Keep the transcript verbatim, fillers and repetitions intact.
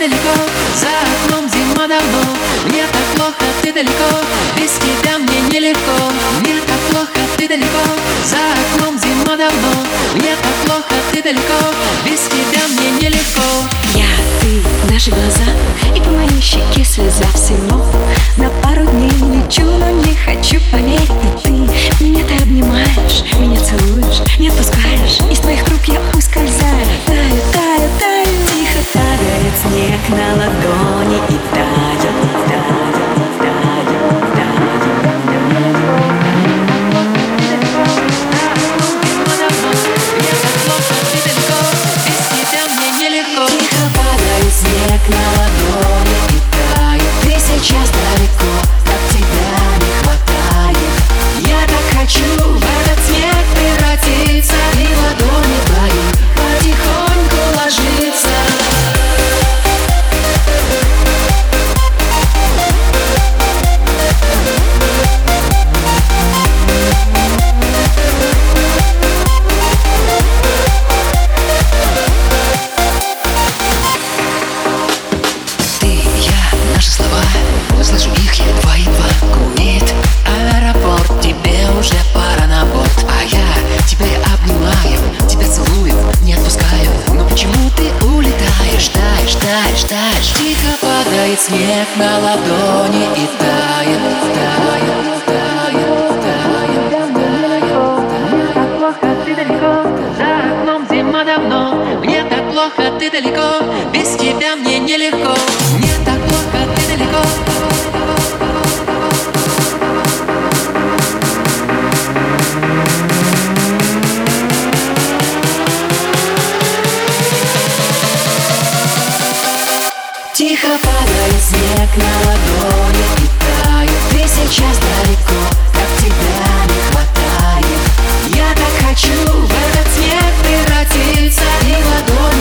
далеко, за окном зима давно. Мне так плохо, ты далеко, без тебя мне нелегко. Мне так плохо, ты далеко, за окном зима давно. Мне так плохо, ты далеко, без тебя мне нелегко. Я, ты, наши глаза, и по моей щеке слеза всего. На пару дней лечу, но не хочу поверить. И ты меня ты обнимаешь, меня целуешь, не отпускаешь. Из твоих рук я ускользаю, таю, таю, таю. Тихо тает снег на ладони и тает, тает, тает, нелегко. Тихо падает снег на ладони и тает. Ты сейчас далеко, так тебя не хватает. Я так хочу в этот снег превратиться и в ладони твои потихоньку ложиться. Наши слова, я слышу их едва-едва. Курит аэропорт, тебе уже пора на борт. А я тебя обнимаю, тебя целую, не отпускаю. Но почему ты улетаешь, таешь, таешь, таешь? Тихо падает снег на ладони и тает, тает, тает, тает, тает. Мне так плохо, ты далеко, за окном зима давно. Мне так плохо, ты далеко, без тебя мне нелегко. Мне так плохо, ты далеко. Тихо падает снег на ладони и тает. Ты сейчас далеко, так тебя не хватает. Я так хочу в этот снег превратиться и в ладони